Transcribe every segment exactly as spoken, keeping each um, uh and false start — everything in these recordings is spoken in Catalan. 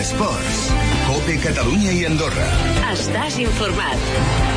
Esports. COPE Catalunya i Andorra. Estàs informat.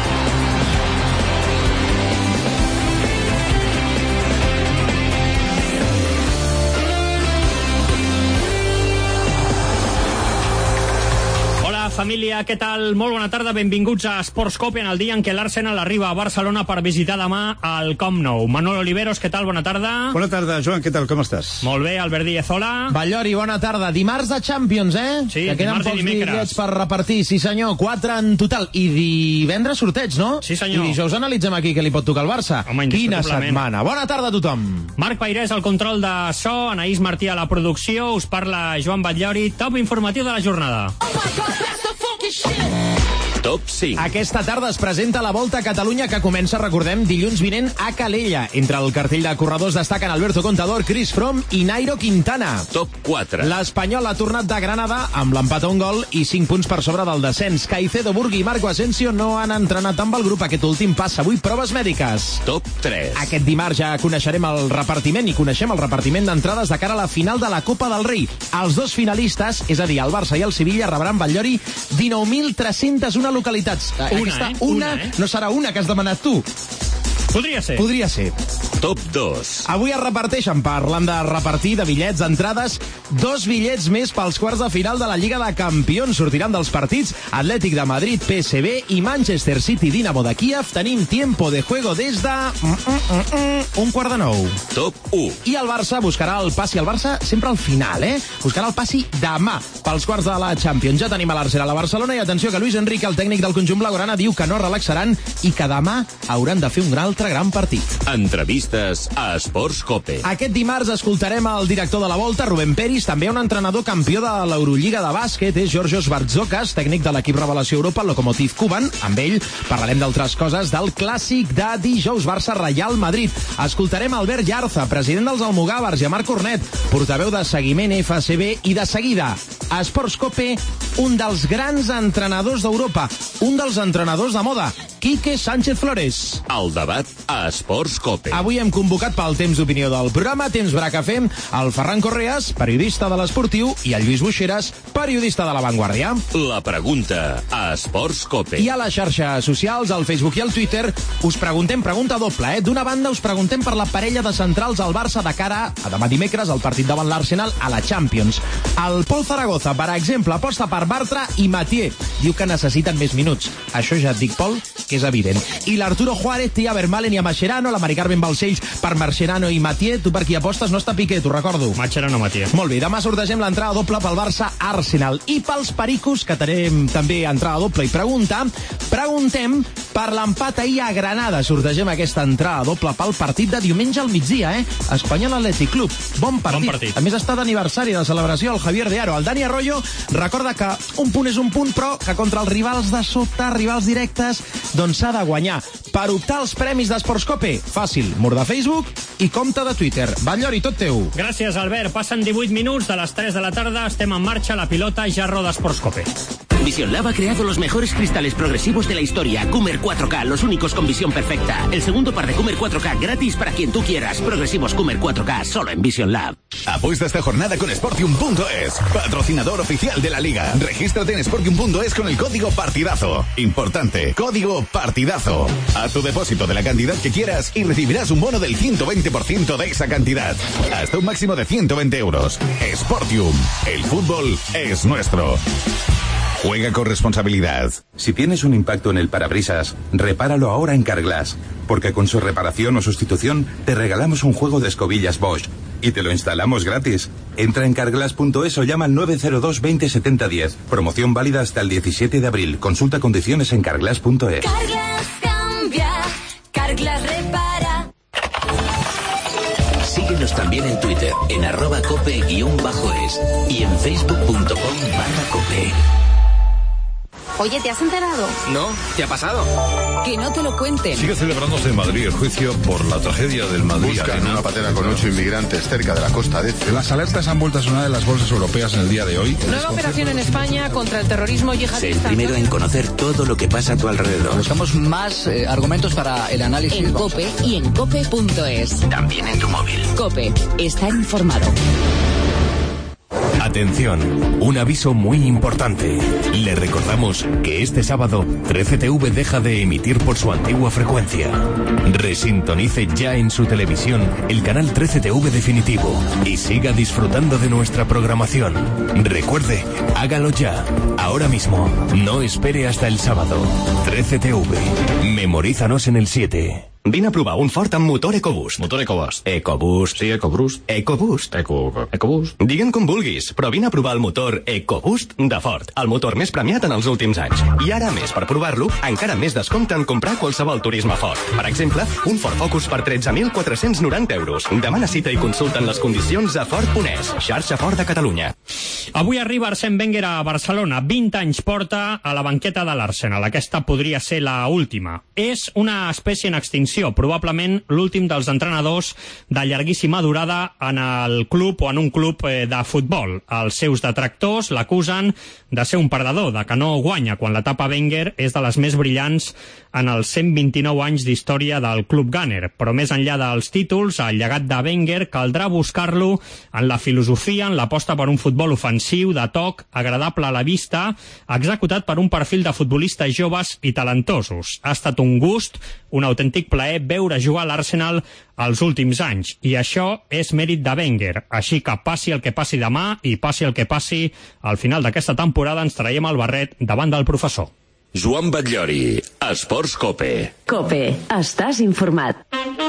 Família, què tal? Molt bona tarda, benvinguts a Esports COPE en el dia en què l'Arsenal arriba a Barcelona per visitar demà al Camp Nou. Manolo Oliveros, què tal? Bona tarda. Bona tarda, Joan, què tal? Com estàs? Molt bé, Albert Díez, hola. Ballori, bona tarda. Dimarts de Champions, eh? Sí, que queden dimarts i pocs dimecres. bitllets per repartir, sí senyor, quatre en total. I divendres sorteig, no? Sí senyor. I dijous analitzem aquí què li pot tocar al Barça. Home, quina setmana. Bona tarda a tothom. Marc Pairés al control de so, Anaïs Martí a la producció, us parla Joan Batllori, top informatiu de la jornada. Oh my God, that's the funky shit. Top cinc. Aquesta tarda es presenta la Volta a Catalunya que comença, recordem, dilluns vinent a Calella. Entre el cartell de corredors destaquen Alberto Contador, Chris Froome i Nairo Quintana. Top quatre. L'Espanyol ha tornat de Granada amb l'empat a un gol i cinc punts per sobre del descens. Caicedo, Burgui i Marco Asensio no han entrenat amb el grup. Aquest últim passa avui proves mèdiques. Top tres. Aquest dimarts ja coneixerem el repartiment i coneixem el repartiment d'entrades de cara a la final de la Copa del Rei. Els dos finalistes, és a dir, el Barça i el Sevilla, rebran Batllori dinou mil tres-cents u localitats. Una, Aquesta eh? una, una eh? no serà una que has demanat tu. Podria ser. Podria ser. Top dos. Avui es reparteixen, parlant de repartir, de bitllets, d'entrades, dos bitllets més pels quarts de final de la Lliga de Campions. Sortiran dels partits Atlètic de Madrid, P S V i Manchester City, Dinamo de Kíev. Tenim tiempo de juego des de mm, mm, mm, mm, un quart de nou. Top u. I el Barça buscarà el passi al Barça sempre al final, eh? Buscarà el passi demà pels quarts de la Champions. Ja tenim a l'Arsenal a Barcelona i atenció que Luis Enrique, el tècnic del conjunt blaugrana, diu que no relaxaran i que demà hauran de fer un altre gran partit. Entrevistes a Esports COPE. Aquest dimarts escoltarem el director de la Volta, Rubén Peris, també un entrenador campió de l'Eurolliga de bàsquet, és Georgios Bartzokas, tècnic de l'equip Revelació Europa, el Lokomotiv Kuban. Amb ell parlarem d'altres coses del clàssic de dijous Barça-Reial Madrid. Escoltarem Albert Yarza, president dels Almogàvers, i a Marc Cornet, portaveu de seguiment F C B, i de seguida a Esports COPE, un dels grans entrenadors d'Europa, un dels entrenadors de moda, Quique Sánchez Flores. El debat a Esports COPE. Avui hem convocat pel temps d'opinió del programa Temps Braca Fem el Ferran Correas, periodista de l'Esportiu, i el Lluís Buixeras, periodista de La Vanguardia. La pregunta a Esports COPE. I a les xarxes socials, al Facebook i al Twitter, us preguntem, pregunta doble, eh? D'una banda, us preguntem per la parella de centrals al Barça de cara a demà dimecres, al partit davant l'Arsenal a la Champions. El Pol Zaragoza, per exemple, aposta per Bartra i Mathieu. Diu que necessiten més minuts. Això ja et dic, Pol, que és evident. I l'Arturo Juárez té a Vermaelen i a Mascherano, la Mari Carmen Balcells per Mascherano i Mathieu. Tu per qui apostes? No està Piqué, t'ho recordo. Mascherano, Mathieu. Molt bé, demà sortegem l'entrada doble pel Barça-Arsenal. I pels pericos, que tenim també entrada doble i pregunta, preguntem per l'empat ahir a Granada. Sortegem aquesta entrada doble pel partit de diumenge al migdia, eh? Espanyol Atlètic Club. Bon partit. Bon partit. A més, està d'aniversari de celebració el Javier de Aro. El Dani Arroyo recorda que un punt és un punt, però que contra els rivals de sota, rivals directes, doncs s'ha de guanyar. Per optar als premis d'Esports COPE, fàcil, mur de Facebook i compte de Twitter. Batllori, tot teu. Gràcies, Albert. Passen divuit minuts de les tres de la tarda. Estem en marxa, la pilota ja roda Esports COPE. Vision Lab ha creado los mejores cristales progresivos de la historia. Coomer cuatro K, los únicos con visión perfecta. El segundo par de Coomer cuatro K gratis para quien tú quieras. Progresivos Coomer cuatro K, solo en Vision Lab. Apuesta esta jornada con Sportium punto es, patrocinador oficial de la Liga. Regístrate en Sportium punto es con el código partidazo. Importante, código partidazo. Haz tu depósito de la cantidad que quieras y recibirás un bono del ciento veinte por ciento de esa cantidad. Hasta un máximo de ciento veinte euros. Sportium, el fútbol es nuestro. Juega con responsabilidad. Si tienes un impacto en el parabrisas, repáralo ahora en Carglass, porque con su reparación o sustitución te regalamos un juego de escobillas Bosch y te lo instalamos gratis. Entra en carglass punto es o llama al nueve cero dos veinte setenta diez. Promoción válida hasta el diecisiete de abril. Consulta condiciones en carglass punto es. Carglass cambia, Carglass repara. Síguenos también en Twitter, en arroba cope guión bajo es y en facebook punto com barra cope. Oye, ¿te has enterado? No, ¿qué ha pasado? Que no te lo cuenten. Sigue celebrándose en Madrid el juicio por la tragedia del Madrid. Buscan una patera con ocho inmigrantes cerca de la costa de... Las alertas han vuelto a sonar en las bolsas europeas en el día de hoy. Nueva operación en España contra el terrorismo yihadista. Sé el primero en conocer todo lo que pasa a tu alrededor. Buscamos más eh, argumentos para el análisis. En COPE y en cope punto es. También en tu móvil. COPE, está informado. Atención, un aviso muy importante. Le recordamos que este sábado trece T V deja de emitir por su antigua frecuencia. Resintonice ya en su televisión el canal trece T V definitivo y siga disfrutando de nuestra programación. Recuerde, hágalo ya, ahora mismo. No espere hasta el sábado. trece T V. Memorízanos en el siete. Vine a provar un Ford amb motor EcoBoost. Motor EcoBoost. EcoBoost. Sí, EcoBoost. EcoBoost. Eco... EcoBoost. Digue'n com vulguis, però vine a provar el motor EcoBoost de Ford, el motor més premiat en els últims anys. I ara, més per provar-lo, encara més descompte en comprar qualsevol turisme Ford. Per exemple, un Ford Focus per tretze mil quatre-cents noranta euros. Demana cita i consulta'n les condicions a Ford punt es, xarxa Ford de Catalunya. Avui arriba Arsène Wenger a Barcelona. vint anys porta a la banqueta de l'Arsenal. Aquesta podria ser la última. És una espècie en extinció, probablement l'últim dels entrenadors de llarguíssima durada en el club o en un club de futbol. Els seus detractors l'acusen de ser un perdedor, de que no guanya, quan l'etapa Wenger és de les més brillants en els cent vint-i-nou anys d'història del club Gunner. Però més enllà dels títols, el llegat de Wenger caldrà buscar-lo en la filosofia, en l'aposta per un futbol ofensiu, de toc, agradable a la vista, executat per un perfil de futbolistes joves i talentosos. Ha estat un gust, un autèntic plaer veure jugar a l'Arsenal els últims anys, i això és mèrit de Wenger. Així que passi el que passi demà i passi el que passi, al final d'aquesta temporada ens traiem el barret davant del professor. Joan Batllori, Esports Cope. Cope, estàs informat.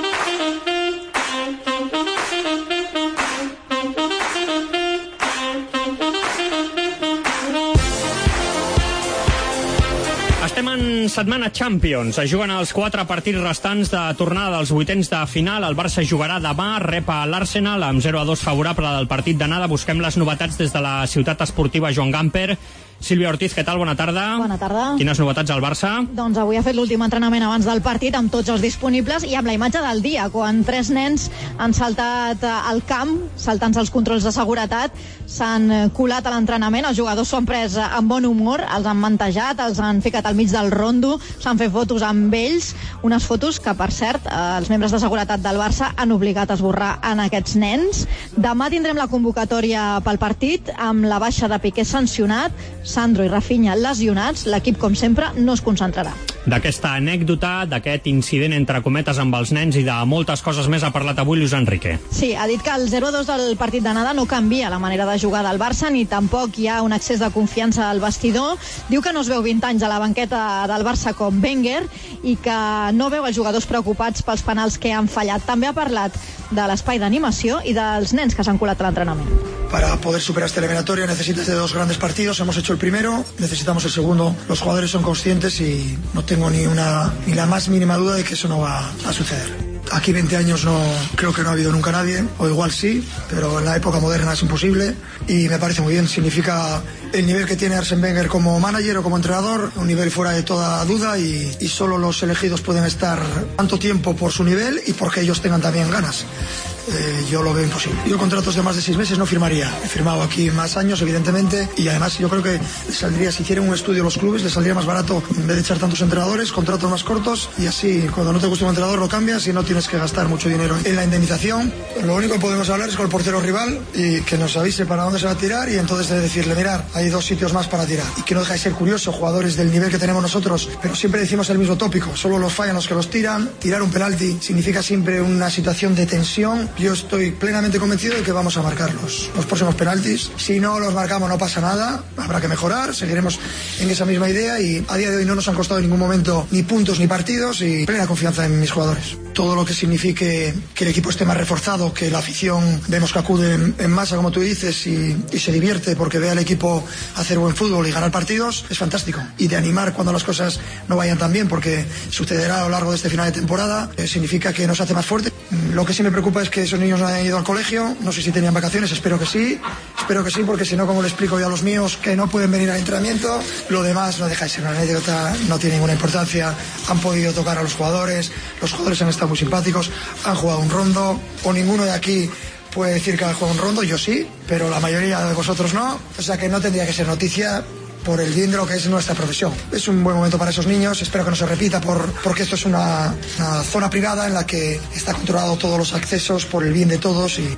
Estem en setmana Champions. Es juguen els quatre partits restants de tornada dels vuitens de final. El Barça jugarà demà, rep a l'Arsenal amb zero a dos favorable del partit d'anada. Busquem les novetats des de la ciutat esportiva Joan Gamper. Sílvia Ortiz, què tal? Bona tarda. Bona tarda. Quines novetats al Barça? Doncs avui ha fet l'últim entrenament abans del partit amb tots els disponibles i amb la imatge del dia, quan tres nens han saltat al camp, saltant-se els controls de seguretat, s'han colat a l'entrenament, els jugadors s'ho han pres amb bon humor, els han mantejat, els han ficat al mig del rondo, s'han fet fotos amb ells, unes fotos que, per cert, els membres de seguretat del Barça han obligat a esborrar en aquests nens. Demà tindrem la convocatòria pel partit, amb la baixa de Piqué sancionat, Sandro i Rafinha lesionats, l'equip, com sempre, no es concentrarà. D'aquesta anècdota, d'aquest incident entre cometes amb els nens i de moltes coses més ha parlat avui Luis Enrique. Sí, ha dit que el zero a dos del partit d'anada no canvia la manera de jugar del Barça, ni tampoc hi ha un excés de confiança al vestidor. Diu que no es veu vint anys a la banqueta del Barça com Wenger i que no veu els jugadors preocupats pels penals que han fallat. També ha parlat de l'espai d'animació i dels nens que s'han colat a l'entrenament. Para poder superar esta eliminatoria necesitas de dos grandes partidos. Hemos hecho el primero, necesitamos el segundo. Los jugadores son conscientes y no tengo ni una ni la más mínima duda de que eso no va a suceder. Aquí veinte años no creo que no ha habido nunca nadie, o igual sí, pero en la época moderna es imposible y me parece muy bien. Significa el nivel que tiene Arsène Wenger como manager o como entrenador, un nivel fuera de toda duda y, y solo los elegidos pueden estar tanto tiempo por su nivel y porque ellos tengan también ganas. Eh, yo lo veo imposible. Yo contratos de más de seis meses no firmaría. He firmado aquí más años, evidentemente, y además yo creo que les saldría, si hicieran un estudio los clubes, les saldría más barato, en vez de echar tantos entrenadores, contratos más cortos, y así cuando no te gusta un entrenador lo cambias y no tienes que gastar mucho dinero en la indemnización. Lo único que podemos hablar es con el portero rival y que nos avise para dónde se va a tirar y entonces de decirle, mirar, hay dos sitios más para tirar. Y que no deja de ser curioso, jugadores del nivel que tenemos nosotros, pero siempre decimos el mismo tópico, solo los fallan los que los tiran. Tirar un penalti significa siempre una situación de tensión. Yo estoy plenamente convencido de que vamos a marcar los, los próximos penaltis. Si no los marcamos no pasa nada, habrá que mejorar, seguiremos en esa misma idea y a día de hoy no nos han costado en ningún momento ni puntos ni partidos y plena confianza en mis jugadores. Todo lo que signifique que el equipo esté más reforzado, que la afición vemos que acude en, en masa, como tú dices, y, y se divierte porque ve al equipo hacer buen fútbol y ganar partidos, es fantástico. Y de animar cuando las cosas no vayan tan bien, porque sucederá a lo largo de este final de temporada, eh, significa que nos hace más fuerte. Lo que sí me preocupa es que esos niños no hayan ido al colegio, no sé si tenían vacaciones, espero que sí, espero que sí, porque si no, como le explico yo a los míos que no pueden venir al entrenamiento, lo demás no deja de ser una anécdota, no tiene ninguna importancia. Han podido tocar a los jugadores, los jugadores han estado muy simpáticos, han jugado un rondo, o ninguno de aquí puede decir que ha jugado un rondo, yo sí, pero la mayoría de vosotros no, o sea que no tendría que ser noticia por el bien de lo que es nuestra profesión. Es un buen momento para esos niños, espero que no se repita por, porque esto es una, una zona privada en la que está controlado todos los accesos por el bien de todos y...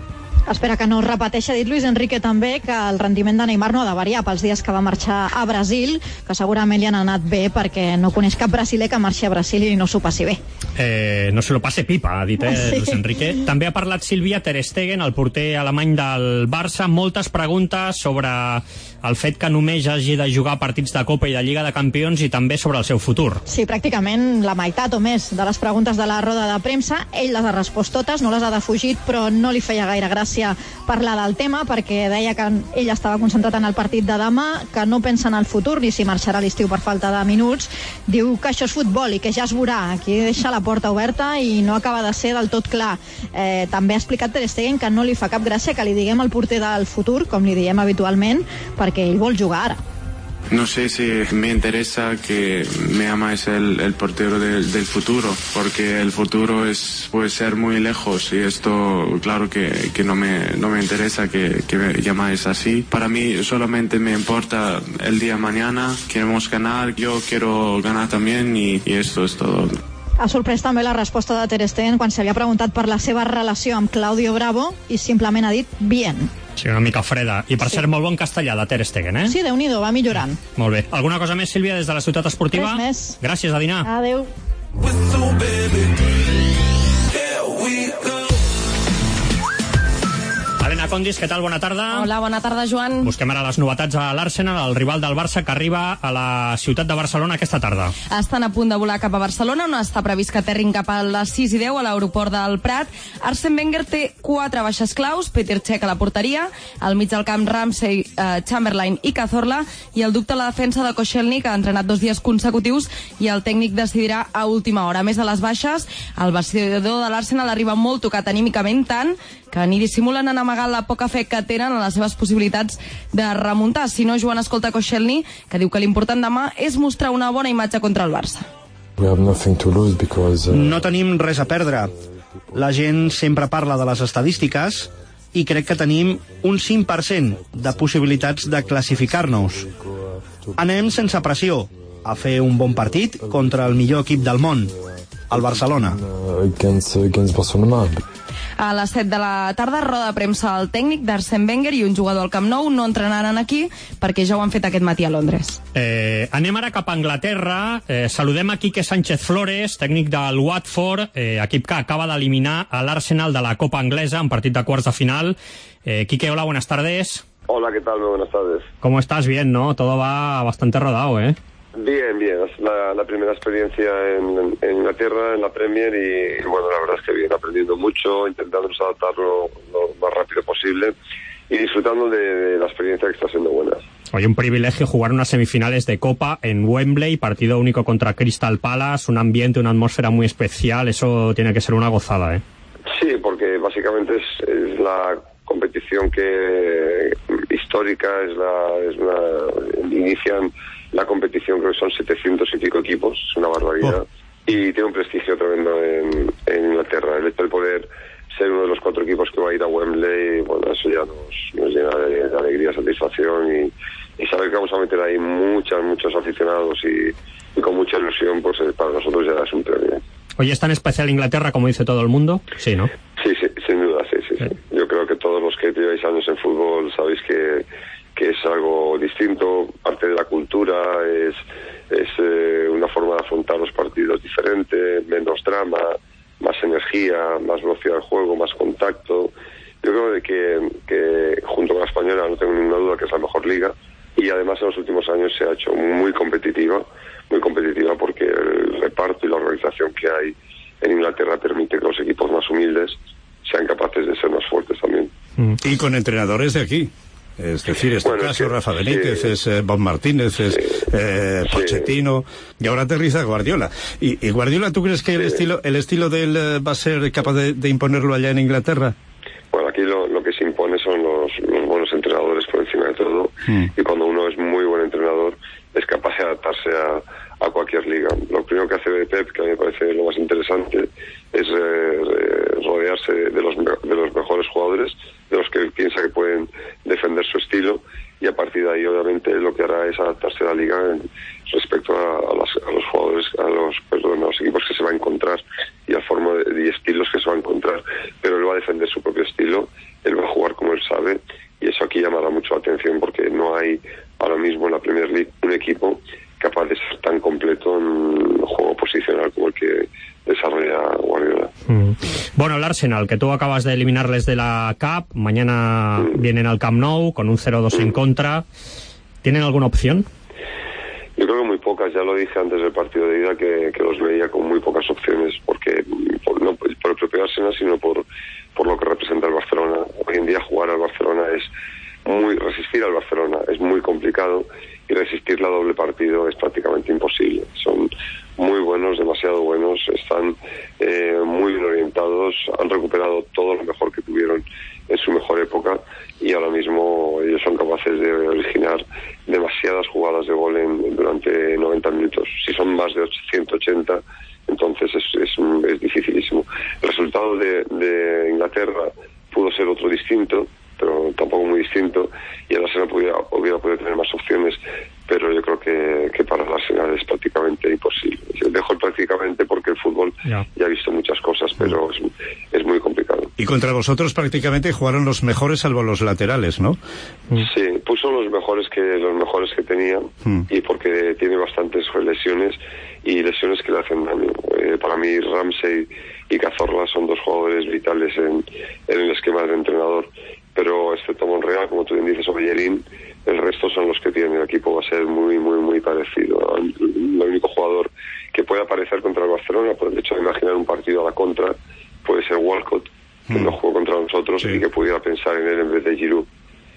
Espera que no es repeteixi. Ha dit Luis Enrique també que el rendiment de Neymar no ha de variar pels dies que va marxar a Brasil, que segurament li han anat bé perquè no coneix cap brasiler que marxi a Brasil i no s'ho passi bé. Eh, no se lo passe pipa, ha dit eh, Sí. Luis Enrique. També ha parlat Sílvia Ter Stegen, el porter alemany del Barça. Moltes preguntes sobre el fet que només hagi de jugar partits de Copa i de Lliga de Campions i també sobre el seu futur. Sí, pràcticament la meitat o més de les preguntes de la roda de premsa. Ell les ha respost totes, no les ha defugit, però no li feia gaire gràcia parlar del tema perquè deia que ell estava concentrat en el partit de demà, que no pensa en el futur ni si marxarà a l'estiu per falta de minuts. Diu que això és futbol i que ja es veurà. Aquí deixa la porta oberta i no acaba de ser del tot clar. Eh, també ha explicat Ter Stegen que no li fa cap gràcia que li diguem el porter del futur, com li diem habitualment, perquè ell vol jugar ara. No sé si me interesa que me llamáis el, el portero del, del futuro, porque el futuro es, puede ser muy lejos y esto, claro que, que no, me, no me interesa que, que me llamáis así. Para mí solamente me importa el día de mañana, queremos ganar, yo quiero ganar también y, y esto es todo. Ha sorprès també la resposta de Ter Stegen quan se li ha preguntat per la seva relació amb Claudio Bravo i simplement ha dit bien. Sí, una mica freda. I per Sí. cert, molt bon castellà de Ter Stegen, eh? Sí, Déu-n'hi-do, va millorant. Molt bé. Alguna cosa més, Sílvia, des de la ciutat esportiva? Res més. Gràcies, a dinar. Adéu. Helena Condis, què tal? Bona tarda. Hola, bona tarda, Joan. Busquem ara les novetats a l'Arsenal, el rival del Barça que arriba a la ciutat de Barcelona aquesta tarda. Estan a punt de volar cap a Barcelona, on està previst que aterrin cap a les sis i deu a l'aeroport del Prat. Arsène Wenger té quatre baixes claus: Peter Cech a la porteria, al mig del camp Ramsey, eh, Chamberlain i Cazorla, i el dubte a la defensa de Koscielny, que ha entrenat dos dies consecutius i el tècnic decidirà a última hora. A més de les baixes, el vestidor de l'Arsenal arriba molt tocat anímicament, tant que ni dissimulen en amagar la poca fe que tenen a les seves possibilitats de remuntar. Si no, Joan escolta Koscielny, que diu que l'important demà és mostrar una bona imatge contra el Barça. No tenim res a perdre. La gent sempre parla de les estadístiques i crec que tenim un cinc per cent de possibilitats de classificar-nos. Anem sense pressió a fer un bon partit contra el millor equip del món, el Barcelona. A les set de la tarda, roda de premsa del tècnic d'Arsène Wenger i un jugador al Camp Nou. No entrenaran aquí perquè ja ho han fet aquest matí a Londres. Eh, anem ara cap a Anglaterra. Eh, saludem a Quique Sánchez Flores, tècnic del Watford, eh, equip que acaba d'eliminar a l'Arsenal de la Copa Anglesa en partit de quarts de final. Eh, Quique, hola, buenas tardes. Hola, ¿qué tal? Muy buenas tardes. ¿Cómo estás? Bien, ¿no? Todo va bastante rodado, ¿eh? Bien, bien. Es la, la primera experiencia en, en Inglaterra, en la Premier, y, y bueno, la verdad es que bien, aprendiendo mucho, intentando adaptarlo lo más rápido posible y disfrutando de, de la experiencia que está siendo buena. Hoy un privilegio jugar unas semifinales de Copa en Wembley, partido único contra Crystal Palace, un ambiente, una atmósfera muy especial, eso tiene que ser una gozada, ¿eh? Sí, porque básicamente es, es la competición que histórica, es la, es una, inician la competición, creo que son setecientos y pico equipos, es una barbaridad, oh. Y tiene un prestigio tremendo en, en Inglaterra. El hecho de poder ser uno de los cuatro equipos que va a ir a Wembley, bueno, eso ya nos, nos llena de, de alegría, satisfacción y, y saber que vamos a meter ahí muchas, muchos aficionados y, y con mucha ilusión, pues para nosotros ya es un premio. Oye, ¿es tan especial Inglaterra como dice todo el mundo? Sí, ¿no? Sí, sí, sin duda, sí, sí, sí. Yo creo que todos los que lleváis años en fútbol sabéis que, que es algo distinto, parte de la cultura, es, es eh, una forma de afrontar los partidos diferente, menos drama, más energía, más velocidad del juego, más contacto. Yo creo de que, que junto con la española no tengo ninguna duda que es la mejor liga y además en los últimos años se ha hecho muy competitiva, muy competitiva porque el reparto y la organización que hay en Inglaterra permite que los equipos más humildes sean capaces de ser más fuertes también. Y con entrenadores de aquí. Es decir, este bueno, caso, es que, Rafa Benítez, sí, es eh, Bob Martínez, es sí, eh, Pochettino, sí. Y ahora aterriza Guardiola. Y, y Guardiola, ¿tú crees que sí. el estilo el estilo de él eh, va a ser capaz de, de imponerlo allá en Inglaterra? Bueno, aquí lo, lo que se impone son los, los buenos entrenadores por encima de todo. Hmm. Y cuando uno es muy buen entrenador, es capaz de adaptarse a, a cualquier liga. Lo primero que hace Pep, que a mí me parece lo más interesante, es eh, rodearse de los, de los mejores jugadores, de los que piensa que pueden defender su estilo, y a partir de ahí y obviamente lo que hará es adaptarse a la liga en, respecto a, a, las, a los jugadores, a los, perdón, a los equipos que se va a encontrar y a forma de, y estilos que se va a encontrar, pero él va a defender su propio estilo, él va a jugar como él sabe, y eso aquí llamará mucho la atención porque no hay ahora mismo en la Premier League un equipo capaz de ser tan completo en un juego posicional como el que desarrolla Guardiola. Mm. Bueno, el Arsenal, que tú acabas de eliminarles de la Cup, mañana mm. vienen al Camp Nou con un cero dos mm. en contra. ¿Tienen alguna opción? Yo creo que muy pocas, ya lo dije antes del partido de ida que, que los veía con muy pocas opciones, porque por, no por el propio Arsenal, sino por, por lo que representa el Barcelona. Hoy en día jugar al Barcelona es muy, resistir al Barcelona es muy complicado, y resistir la doble partido es prácticamente imposible. Son muy buenos, demasiado buenos, están eh, muy bien orientados, han recuperado todo lo mejor que tuvieron en su mejor época, y ahora mismo ellos son capaces de originar demasiadas jugadas de gol en, durante noventa minutos. Si son más de ciento ochenta, entonces es, es, es dificilísimo. El resultado de, de Inglaterra pudo ser otro distinto, pero tampoco muy distinto, y el Arsenal pudiera, hubiera podido tener más opciones, pero yo creo que, que para el Arsenal es prácticamente imposible. Dejo prácticamente porque el fútbol ya, ya ha visto muchas cosas, pero es, es muy complicado. Y contra vosotros prácticamente jugaron los mejores, salvo los laterales, ¿no? Sí, puso los mejores que los mejores que tenía, mm. y porque tiene bastantes lesiones, y lesiones que le hacen daño. Eh, para mí Ramsey y Cazorla son dos jugadores vitales en, en el esquema del entrenador, pero excepto Monreal, como tú bien dices, o Bellerín, el resto son los que tienen. El equipo va a ser muy, muy, muy parecido. El único jugador que puede aparecer contra el Barcelona, por el hecho de imaginar un partido a la contra, puede ser Walcott, que mm. no jugó contra nosotros, sí. y que pudiera pensar en él en vez de Giroud.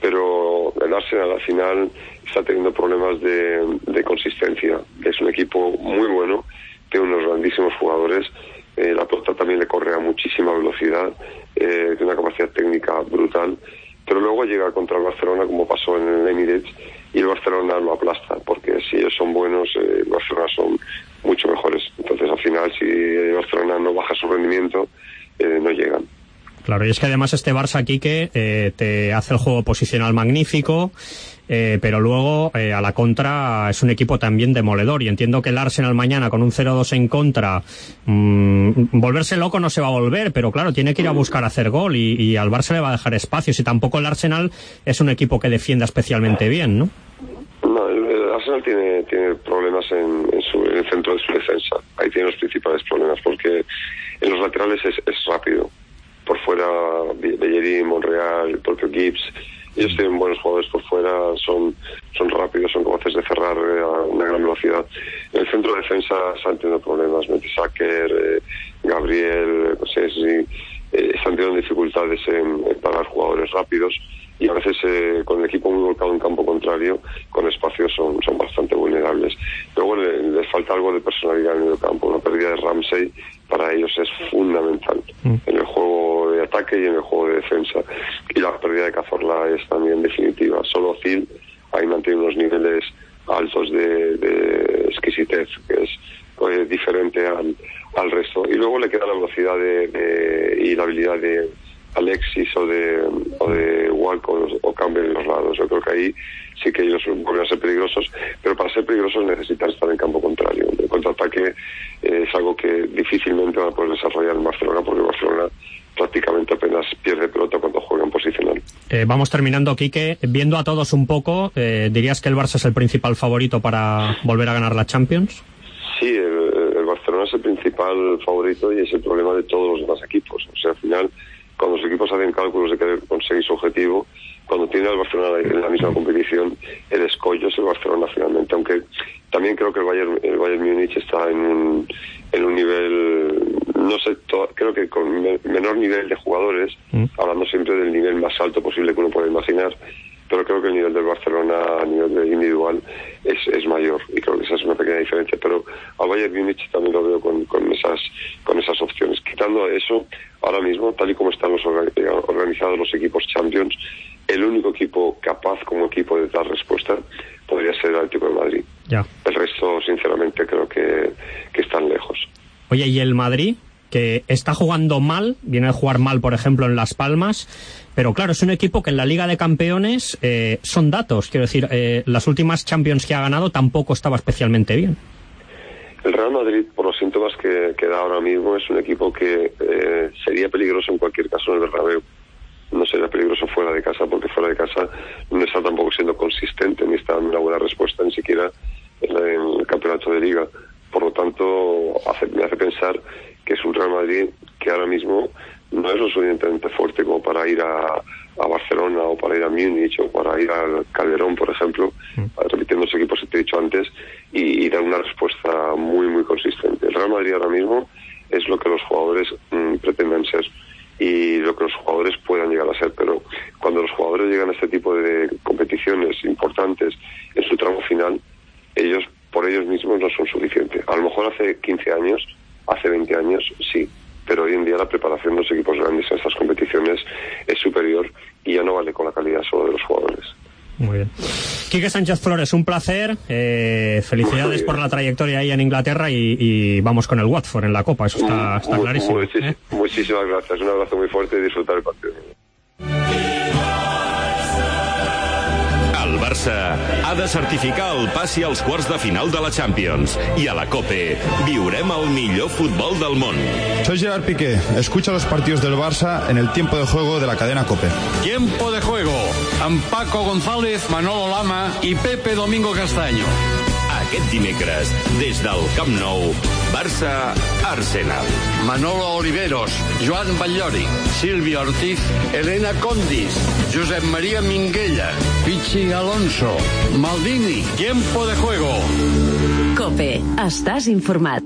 Pero el Arsenal al final está teniendo problemas de, de consistencia. Es un equipo muy bueno, tiene unos grandísimos jugadores. Eh, la pelota también le corre a muchísima velocidad, eh, tiene una capacidad técnica brutal, pero luego llega contra el Barcelona, como pasó en el Emirates, y el Barcelona lo aplasta, porque si ellos son buenos, eh, el Barcelona son mucho mejores. Entonces al final, si el Barcelona no baja su rendimiento, eh, no llegan. Claro, y es que además este Barça, Quique, eh, te hace el juego posicional magnífico, eh, pero luego eh, a la contra es un equipo también demoledor, y entiendo que el Arsenal mañana con un cero dos en contra, mmm, volverse loco no se va a volver, pero claro, tiene que ir a buscar hacer gol, y, y al Barça le va a dejar espacios, y tampoco el Arsenal es un equipo que defienda especialmente bien, ¿no? No, el, el Arsenal tiene, tiene problemas en, en, su, en el centro de su defensa. Ahí tiene los principales problemas, porque en los laterales es, es rápido. Por fuera, Bellerín, Monreal, el propio Gibbs, ellos tienen buenos jugadores por fuera, son son rápidos, son capaces de cerrar a una gran velocidad. En el centro de defensa están teniendo problemas, Mertesacker, eh, Gabriel, no sé si eh, están teniendo dificultades en, en parar jugadores rápidos, y a veces eh, con el equipo muy volcado en campo contrario, con espacios son, son bastante vulnerables. Luego le, les falta algo de personalidad en el campo. Una pérdida de Ramsey para ellos es fundamental mm. en el juego de ataque y en el juego de defensa, y la pérdida de Cazorla es también definitiva. Solo Zil ahí mantiene unos niveles altos de, de exquisitez, que es eh, diferente al, al resto, y luego le queda la velocidad de, de, y la habilidad de Alexis o de, o de Walcott o Campbell en los lados. Yo creo que ahí sí que ellos vuelven a ser peligrosos, pero para ser peligrosos necesitan estar en campo contrario. El contraataque eh, es algo que difícilmente van a poder desarrollar en Barcelona, porque Barcelona prácticamente apenas pierde pelota cuando juega en posicional. Eh, vamos terminando, Quique. Viendo a todos un poco, eh, ¿dirías que el Barça es el principal favorito para volver a ganar la Champions? Sí, el, el Barcelona es el principal favorito, y es el problema de todos los demás equipos. O sea, al final, cuando los equipos hacen cálculos de querer conseguir su objetivo, cuando tiene al Barcelona en la misma competición, el escollo es el Barcelona finalmente, aunque también creo que el Bayern, el Bayern Múnich está en un, en un nivel, no sé, to, creo que con me, menor nivel de jugadores, mm. hablando siempre del nivel más alto posible que uno puede imaginar, pero creo que el nivel del Barcelona a nivel de individual es, es mayor, y creo que esa es una pequeña diferencia, pero al Bayern Múnich también lo veo con, con esas con esas opciones. Quitando eso, ahora mismo, tal y como están los organizados los equipos Champions, el único equipo capaz como equipo de dar respuesta podría ser el Atlético de Madrid. Ya. El resto, sinceramente, creo que, que están lejos. Oye, ¿y el Madrid? que está jugando mal, viene a jugar mal, por ejemplo, en Las Palmas, pero claro, es un equipo que en la Liga de Campeones eh, son datos, quiero decir, eh, las últimas Champions que ha ganado tampoco estaba especialmente bien. El Real Madrid, por los síntomas que, que da ahora mismo, es un equipo que eh, sería peligroso en cualquier caso en el Bernabéu. No sería peligroso fuera de casa, porque fuera de casa no está tampoco siendo consistente, ni está dando una buena respuesta, ni siquiera en, la, en el campeonato de Liga. Por lo tanto, hace, me hace pensar que es un Real Madrid que ahora mismo no es lo suficientemente fuerte como para ir a, a Barcelona o para ir a Múnich o para ir al Calderón, por ejemplo, mm. repitiendo los equipos que te he dicho antes, y, y dar una respuesta muy, muy consistente. El Real Madrid ahora mismo es lo que los jugadores mmm, pretenden ser y lo que los jugadores puedan llegar a ser, pero cuando los jugadores llegan a este tipo de competiciones importantes en su tramo final, ellos por ellos mismos no son suficientes. A lo mejor hace quince años, hace veinte años, sí, pero hoy en día la preparación de los equipos grandes en estas competiciones es superior y ya no vale con la calidad solo de los jugadores. Muy bien. Quique Sánchez Flores, un placer. Eh, felicidades por la trayectoria ahí en Inglaterra y, y vamos con el Watford en la Copa, eso está, está muy, clarísimo. Muchis, ¿eh? Muchísimas gracias, un abrazo muy fuerte y disfrutar el partido. El Barça ha de certificar el passi als quarts de final de la Champions i a la COPE viurem el millor futbol del món. Soy Gerard Piqué, escucha los partidos del Barça en el tiempo de juego de la cadena COPE. Tiempo de juego, amb Paco González, Manolo Lama i Pepe Domingo Castaño. Aquest dimecres, des del Camp Nou, Barça-Arsenal. Manolo Oliveros, Joan Batllori, Sílvia Ortiz, Elena Condis, Josep María Minguella, Pichi Alonso, Maldini. Tiempo de juego. COPE, estàs informat.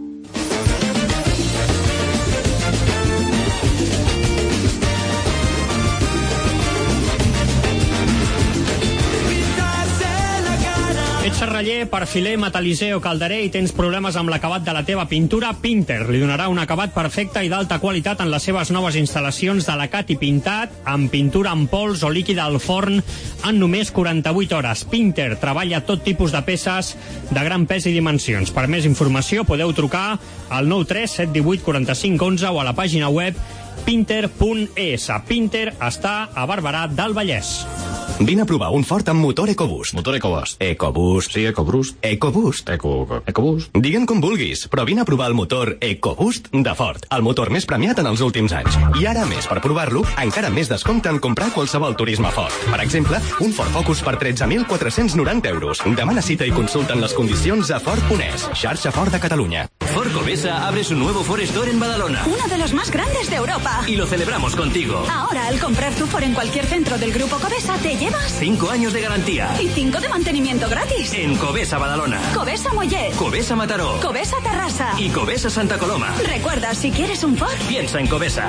Ets serraller, perfiler, metal·lisser o calderer i tens problemes amb l'acabat de la teva pintura? Pinter li donarà un acabat perfecte i d'alta qualitat en les seves noves instal·lacions d'alacat i pintat amb pintura en pols o líquida al forn en només quaranta-vuit hores. Pinter treballa tot tipus de peces de gran pes i dimensions. Per més informació podeu trucar al nou tres set divuit quaranta-cinc onze o a la pàgina web pinter punt es. Pinter està a Barberà del Vallès. Vine a provar un Ford amb motor EcoBoost. Motor EcoBoost. EcoBoost. Sí, EcoBoost. EcoBoost. Eco, EcoBoost. Digue'n com vulguis, però vine a provar el motor EcoBoost de Ford, el motor més premiat en els últims anys. I ara, més, per provar-lo, encara més descompte en comprar qualsevol turisme Ford. Per exemple, un Ford Focus per tretze mil quatre-cents noranta euros. Demana cita i consulten les condicions a Ford punt es, xarxa Ford de Catalunya. Ford Covesa abre su nuevo Ford Store en Badalona. Uno de los más grandes de Europa. Y lo celebramos contigo. Ahora, al comprar tu Ford en cualquier centro del Grupo Covesa, te llevas Cinco años de garantía. Y cinco de mantenimiento gratis. En Covesa Badalona. Covesa Mollet. Covesa Mataró. Covesa Terrassa. Y Covesa Santa Coloma. Recuerda, si quieres un Ford, piensa en Covesa.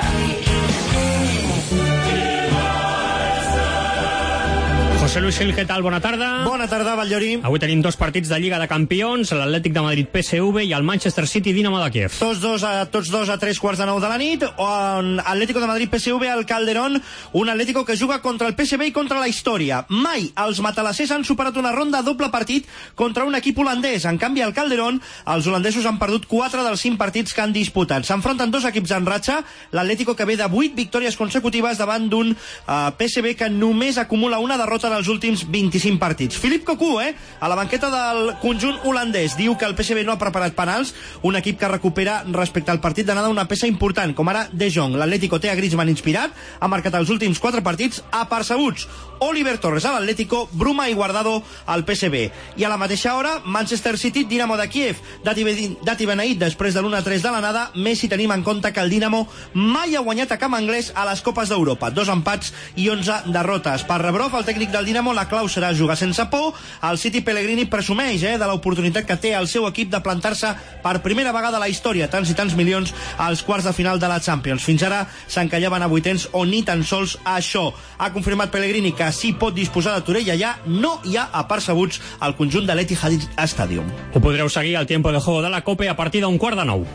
José Luis Gil, què tal? Bona tarda. Bona tarda, Batllori. Avui tenim dos partits de Lliga de Campions, l'Atlètic de Madrid P S V i el Manchester City Dinamo de Kiev. Tots dos a, tots dos a tres quarts de nou de la nit, on Atlético de Madrid P S V al Calderón, un Atlético que juga contra el P S V i contra la història. Mai els matalassers han superat una ronda a doble partit contra un equip holandès. En canvi, al Calderón, els holandesos han perdut quatre dels cinc partits que han disputat. S'enfronten dos equips en ratxa, l'Atlético que ve de vuit victòries consecutives davant d'un uh, P S V que només acumula una derrota dels últims vint-i-cinc partits. Philip Cocu, eh, a la banqueta del conjunt holandès, diu que el P S V no ha preparat penals, un equip que recupera respecte al partit d'anada una peça important, com ara De Jong. L'Atlético té a Griezmann inspirat, ha marcat els últims quatre partits apercebuts. Oliver Torres a l'Atlético, Bruma i Guardado al P S V. I a la mateixa hora, Manchester City, Dinamo de Kiev. Dati beneït després de l'u a tres de l'anada, més si tenim en compte que el Dinamo mai ha guanyat a camp anglès a les Copes d'Europa. Dos empats i onze derrotes. Per Rebrov, el tècnic del Dinamo, la clau serà jugar sense por. El City Pellegrini presumeix eh, de l'oportunitat que té el seu equip de plantar-se per primera vegada a la història, tants i tants milions als quarts de final de la Champions. Fins ara s'encallaven a vuitens o ni tan sols això. Ha confirmat Pellegrini que sí pot disposar de Torella ja, no hi ha apercebuts al conjunt de l'Etihad Stadium. Ho podreu seguir al Tiempo de Juego de la COPE a partir d'un quart de nou.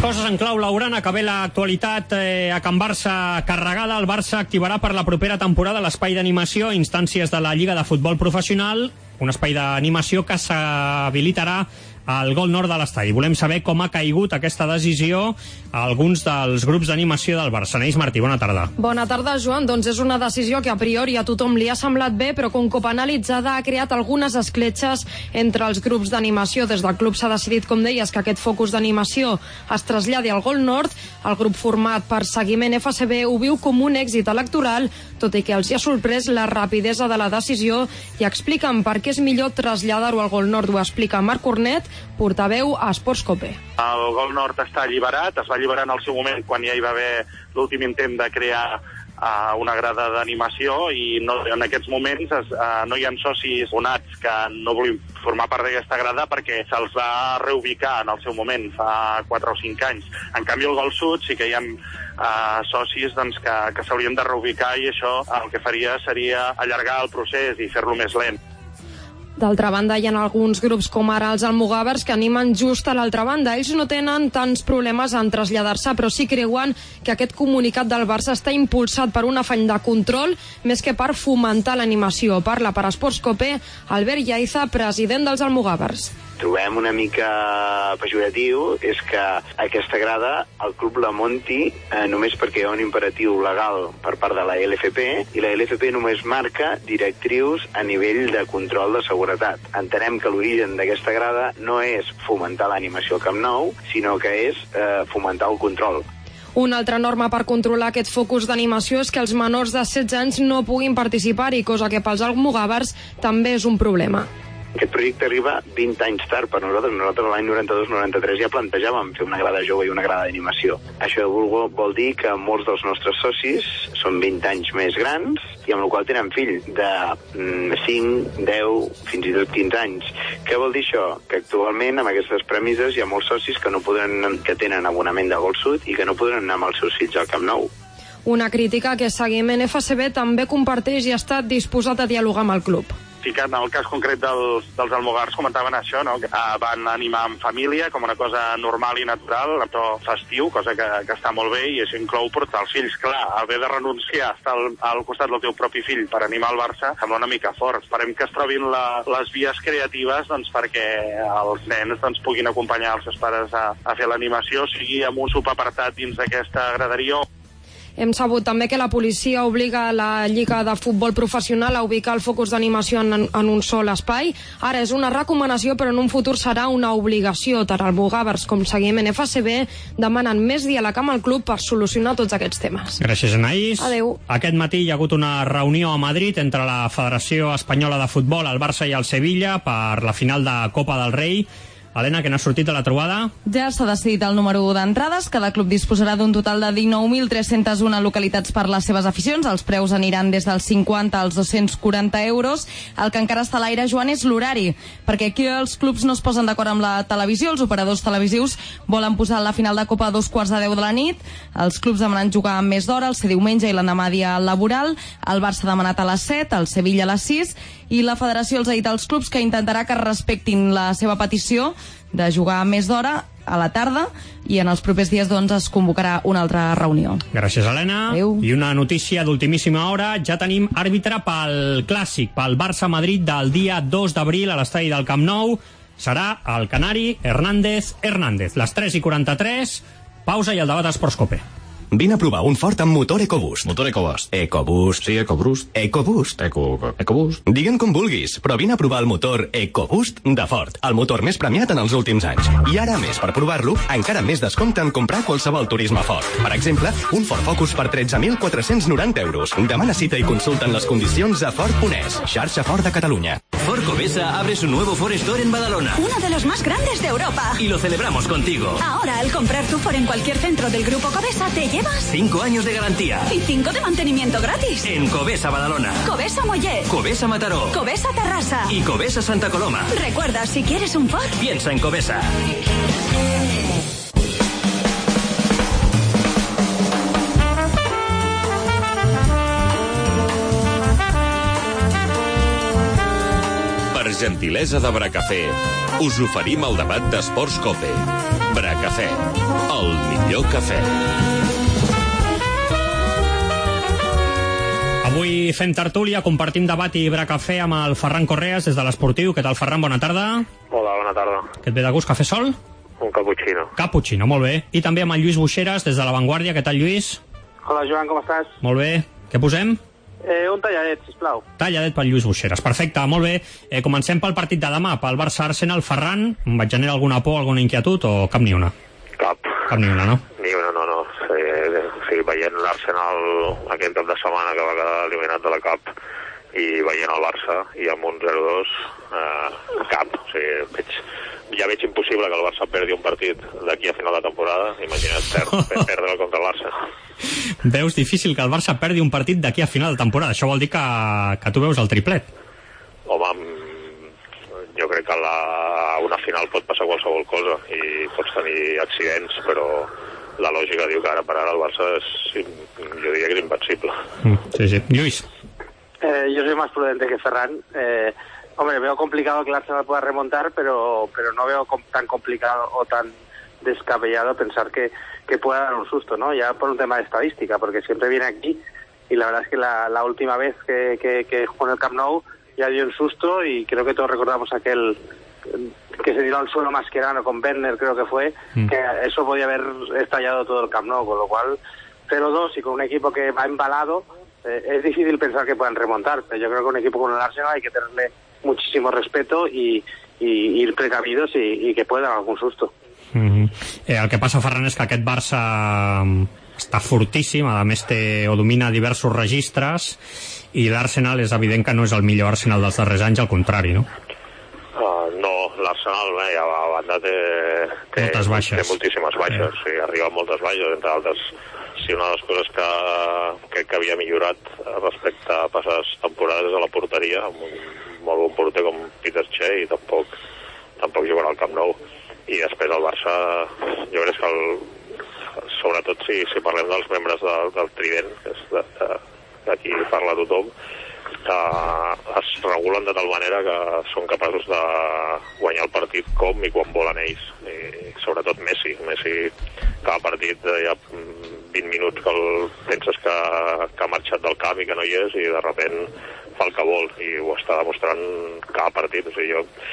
coses en clau laurana, que ve l'actualitat eh, a Can Barça carregada. El Barça activarà per la propera temporada l'espai d'animació a instàncies de la Lliga de Futbol Professional, un espai d'animació que s'habilitarà al Gol Nord de l'estadi. Volem saber com ha caigut aquesta decisió a alguns dels grups d'animació del Barça. Neus Martí, bona tarda. Bona tarda, Joan. Doncs és una decisió que a priori a tothom li ha semblat bé, però que un cop analitzada ha creat algunes escletxes entre els grups d'animació. Des del club s'ha decidit, com deies, que aquest focus d'animació es traslladi al Gol Nord. El grup format per Seguiment F C B ho viu com un èxit electoral, tot i que els hi ha sorprès la rapidesa de la decisió, i expliquen per què és millor traslladar-ho al Gol Nord. Ho explica Marc Cornet, portaveu a Esports Cope. El Gol Nord està alliberat, es va alliberar en el seu moment quan ja hi va haver l'últim intent de crear uh, una grada d'animació, i no, en aquests moments es, uh, no hi ha socis abonats que no vulguin formar part d'aquesta grada perquè se'ls va reubicar en el seu moment, fa quatre o cinc anys. En canvi, al Gol Sud sí que hi ha uh, socis doncs, que, que s'haurien de reubicar, i això el que faria seria allargar el procés i fer-lo més lent. D'altra banda, hi ha alguns grups com ara els almogàvers que animen just a l'altra banda. Ells no tenen tants problemes en traslladar-se, però sí creuen que aquest comunicat del Barça està impulsat per un afany de control més que per fomentar l'animació. Parla per Esports Cope Albert Llaiza, president dels almogàvers. Trobem una mica pejoratiu és que aquesta grada el club la munti eh, només perquè hi ha un imperatiu legal per part de la L F P, i la L F P només marca directrius a nivell de control de seguretat. Entenem que l'origen d'aquesta grada no és fomentar l'animació al Camp Nou, sinó que és eh, fomentar el control. Una altra norma per controlar aquest focus d'animació és que els menors de setze anys no puguin participar-hi, cosa que pels almogàvers també és un problema. Aquest projecte arriba vint anys tard per nosaltres. Nosaltres l'any noranta-dos noranta-tres ja plantejàvem fer una grada jove i una grada d'animació. Això vol, vol dir que molts dels nostres socis són vint anys més grans, i amb la qual tenen fills de cinc, deu, fins i tot quinze anys. Què vol dir això? Que actualment amb aquestes premisses hi ha molts socis que no podran, que tenen abonament de Gol Sud i que no podran anar amb els seus fills al Camp Nou. Una crítica que Seguiment F C B també comparteix i ha estat disposat a dialogar amb el club. Sí que en el cas concret dels, dels almogàvers comentaven això, no? Que uh, van animar en família com una cosa normal i natural, en to festiu, cosa que, que està molt bé, i això inclou portar els fills. Clar, haver de renunciar a estar al, al costat del teu propi fill per animar el Barça sembla una mica fort. Esperem que es trobin la, les vies creatives doncs, perquè els nens doncs, puguin acompanyar els seus pares a, a fer l'animació, sigui amb un subapartat dins d'aquesta graderia. Hem sabut també que la policia obliga la Lliga de Futbol Professional a ubicar el focus d'animació en, en un sol espai. Ara és una recomanació, però en un futur serà una obligació. Tant almogàvers com Seguiment F C B demanen més diàleg amb el club per solucionar tots aquests temes. Gràcies, Anaïs. Adéu. Aquest matí hi ha hagut una reunió a Madrid entre la Federació Espanyola de Futbol, el Barça i el Sevilla per la final de Copa del Rei. Helena, que n'ha sortit de la trobada? Ja s'ha decidit el número d'entrades. Cada club disposarà d'un total de dinou mil tres-cents u localitats per les seves aficions. Els preus aniran des dels cinquanta als dos-cents quaranta euros. El que encara està a l'aire, Joan, és l'horari, perquè aquí els clubs no es posen d'acord amb la televisió. Els operadors televisius volen posar la final de Copa a dos quarts de deu de la nit. Els clubs demanen jugar amb més d'hora, el ser diumenge i l'endemà dia laboral. El Barça ha demanat a les set, el Sevilla a les sis, i la federació els ha dit als clubs que intentarà que respectin la seva petició de jugar més d'hora a la tarda, i en els propers dies doncs es convocarà una altra reunió. Gràcies, Helena. Adéu. I una notícia d'ultimíssima hora: ja tenim àrbitre pel clàssic, pel Barça-Madrid del dia dos d'abril a l'estadi del Camp Nou. Serà el canari Hernández Hernández. Les tres i quaranta-tres, pausa i el debat a Esports Cope. Vine a provar un Ford amb motor EcoBoost. Motor EcoBoost. EcoBoost. Sí, EcoBoost. EcoBoost. Eco, EcoBoost. Digue'n com vulguis, però vine a provar el motor EcoBoost de Ford, el motor més premiat en els últims anys. I ara, més per provar-lo, encara més descompte en comprar qualsevol turisme Ford. Per exemple, un Ford Focus per tretze mil quatre-cents noranta euros. Demana cita i consulta'n les condicions a Ford punt es, xarxa Ford de Catalunya. Ford Covesa abre su nuevo Ford Store en Badalona. Uno de los más grandes de Europa. Y lo celebramos contigo. Ahora, al comprar tu Ford en cualquier centro del Grupo Covesa, te llevas Cinco años de garantía. Y cinco de mantenimiento gratis. En Covesa Badalona. Covesa Mollet. Covesa Mataró. Covesa Terrassa. Y Covesa Santa Coloma. Recuerda, si quieres un Ford, piensa en Covesa. gentilesa de Bracafé, us oferim el debat d'Esports COPE. Bracafé, el millor cafè. Avui fem tertúlia, compartim debat i Bracafé amb el Ferran Correas des de l'Esportiu. Què tal, Ferran? Bona tarda. Hola, bona tarda. Què et ve de gust? Cafè sol? Un cappuccino. Cappuccino, molt bé. I també amb el Lluís Buixeras des de La Vanguardia. Què tal, Lluís? Hola, Joan, com estàs? Molt bé. Què posem? Eh, un talladet, sisplau. Talladet pel Lluís Buixeras. Perfecte, molt bé. Eh, comencem pel partit de demà, pel Barça-Arsenal. Ferran, em vaig generar alguna por, alguna inquietud o cap ni una? Cap. Cap ni una, no? Ni una, no, no. Sí, sí, veient l'Arsenal aquest cap de setmana que va quedar eliminat de la Cup i veient el Barça i amb un zero dos, eh, cap. O sigui, veig, ja veig impossible que el Barça perdi un partit d'aquí a final de temporada. Imagina't per, perdre contra el Barça. Veus difícil que el Barça perdi un partit d'aquí a final de temporada. Això vol dir que, que tu veus el triplet. Home, jo crec que a la, una final pot passar qualsevol cosa i pots tenir accidents, però la lògica diu que ara per ara el Barça és, jo diria que és invencible. Sí, sí. Lluís. Eh, yo soy más prudente que Ferran. Eh, hombre, veo complicado que el Arsenal pueda remontar, pero, pero no veo com, tan complicado o tan descabellado pensar que, que pueda dar un susto, ¿no? Ya por un tema de estadística, porque siempre viene aquí y la verdad es que la, la última vez que, que, que jugó en el Camp Nou ya dio un susto y creo que todos recordamos aquel que se tiró al suelo Mascherano con Werner, creo que fue, mm. que eso podía haber estallado todo el Camp Nou, con lo cual cero dos y con un equipo que va embalado, eh, es difícil pensar que puedan remontar, pero yo creo que un equipo con el Arsenal hay que tenerle muchísimo respeto y, y ir precavidos y, y que pueda dar algún susto. Mm-hmm. eh, el que passa, Ferran, és que aquest Barça està fortíssim, a més té o domina diversos registres i l'Arsenal és evident que no és el millor Arsenal dels darrers anys, al contrari, no? Uh, no, l'Arsenal eh, a banda té, té, moltes baixes. té moltíssimes baixes, sí. Sí, arriba moltes baixes, entre altres. Sí, una de les coses que crec que havia millorat respecte a passades temporades és a la porteria, amb un molt bon porter com Peter Shea, i tampoc, tampoc jugarà al Camp Nou. I després el Barça, jo crec que el, sobretot si, si parlem dels membres de, del Trident, que és de, de, d'aquí parla tothom, Uh, es regulen de tal manera que són capaços de guanyar el partit com i quan volen ells, i sobretot Messi Messi cada partit hi ha vint minuts que el, penses que, que ha marxat del camp i que no hi és i de repent fa el que vol i ho està demostrant cada partit. O sigui,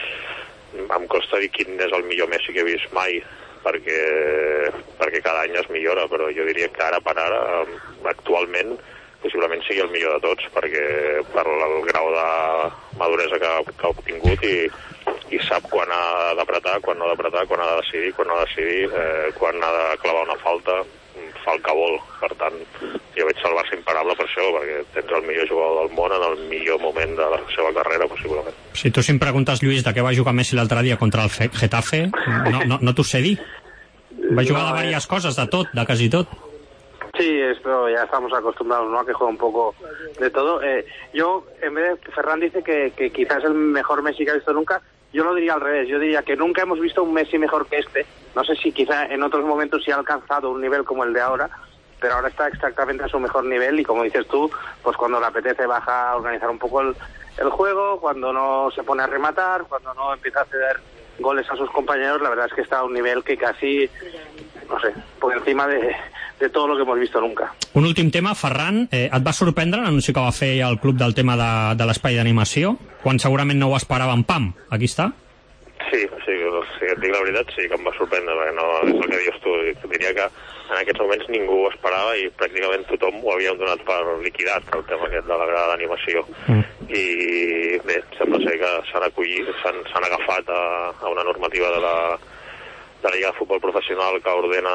jo em costa dir quin és el millor Messi que he vist mai perquè, perquè cada any es millora, però jo diria que ara per ara actualment possiblement sigui el millor de tots, perquè per el grau de maduresa que, que ha obtingut i, i sap quan ha d'apretar, quan no ha d'apretar, quan ha de decidir, quan no ha de decidir, eh, quan ha de clavar una falta, fa el que vol. Per tant, jo veig el Barça imparable per això, perquè tens el millor jugador del món en el millor moment de la seva carrera, possiblement. Si tu si em preguntes, Lluís, de què va jugar Messi l'altre dia contra el Getafe, no, no, no t'ho sé dir. Va jugar de diverses coses, de tot, de quasi tot. Sí, esto ya estamos acostumbrados, ¿no?, a que juega un poco de todo. Eh, yo, en vez de que Ferran dice que, que quizás es el mejor Messi que ha visto nunca, yo lo diría al revés. Yo diría que nunca hemos visto un Messi mejor que este. No sé si quizá en otros momentos sí ha alcanzado un nivel como el de ahora, pero ahora está exactamente a su mejor nivel y, como dices tú, pues cuando le apetece baja a organizar un poco el, el juego, cuando no se pone a rematar, cuando no empieza a ceder goles a sus compañeros, la verdad es que está a un nivel que casi, no sé, por encima de, de todo lo que hemos visto nunca. Un últim tema, Ferran, eh, et va sorprendre l'anunci que va fer el club del tema de, de l'espai d'animació, quan segurament no ho esperàvem? Pam, aquí està? Sí, sí, si et dic la veritat, sí que em va sorprendre, perquè no és el que dius tu. Diria que en aquests moments ningú ho esperava i pràcticament tothom ho havíem donat per liquidat, el tema aquest de la grada d'animació. Mm. I bé, sembla ser que s'han acollit, s'han agafat a, a una normativa de la, de la Lliga de Futbol Professional que ordena,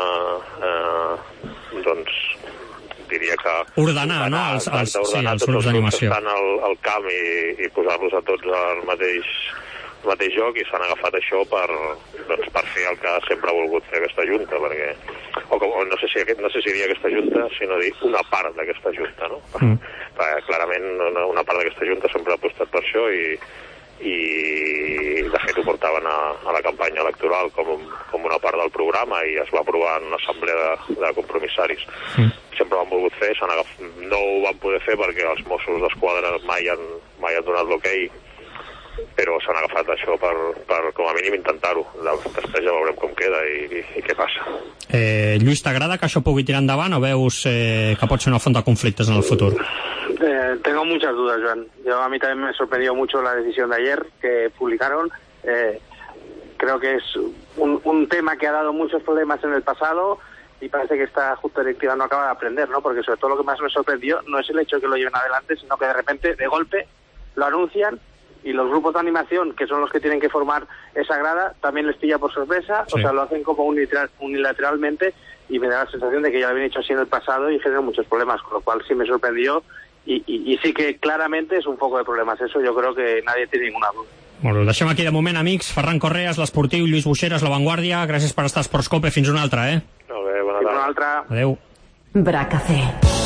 eh, doncs, diria que... Ordenar, ordenar no? Els, els, ordenar sí, els tots grups d'animació. Que estan al, al camp i, i posar-los a tots al mateix... el mateix joc, i s'han agafat això per, doncs, per fer el que sempre ha volgut fer aquesta junta, perquè o, com, o no sé si aquest, no sé si diria aquesta junta, sinó dir una part d'aquesta junta, no? Mm. Perquè clarament una, una part d'aquesta junta sempre ha apostat per això i, i de fet ho portaven a, a la campanya electoral com, com una part del programa i es va aprovar en una assemblea de, de compromissaris. Mm. Sempre ho han volgut fer, s'han agafat, no ho van poder fer perquè els Mossos d'Esquadra mai han, mai han donat l'hoquei però s'han agafat això per, per com a mínim intentar-ho. Després ja veurem com queda i, i, i què passa. Eh, Lluís, t'agrada que això pugui tirar endavant o veus eh, que pot ser una font de conflictes en el futur? Eh, tengo muchas dudas, Joan. Yo, a mí también me sorprendió mucho la decisión de ayer que publicaron. Eh, creo que es un, un tema que ha dado muchos problemas en el pasado y parece que esta Junta Directiva no acaba de aprender, ¿no? Porque sobre todo lo que más me sorprendió no es el hecho de que lo lleven adelante, sino que de repente, de golpe, lo anuncian y los grupos de animación, que son los que tienen que formar esa grada, también les pilla por sorpresa, sí. O sea, lo hacen como unilateral, unilateralmente y me da la sensación de que ya lo habían hecho así en el pasado y generan muchos problemas, con lo cual sí me sorprendió y, y, y sí que claramente és un foco de problemes. Eso yo creo que nadie tiene ninguna duda. Bueno, deixem aquí de moment, amics. Ferran Correas, l'Esportiu, Lluís Buixeras, La Vanguardia. Gràcies per estar a Esports Cope. Fins una altra, eh? Molt bé, bona tarda. Fins una altra. Adéu. Bracafé.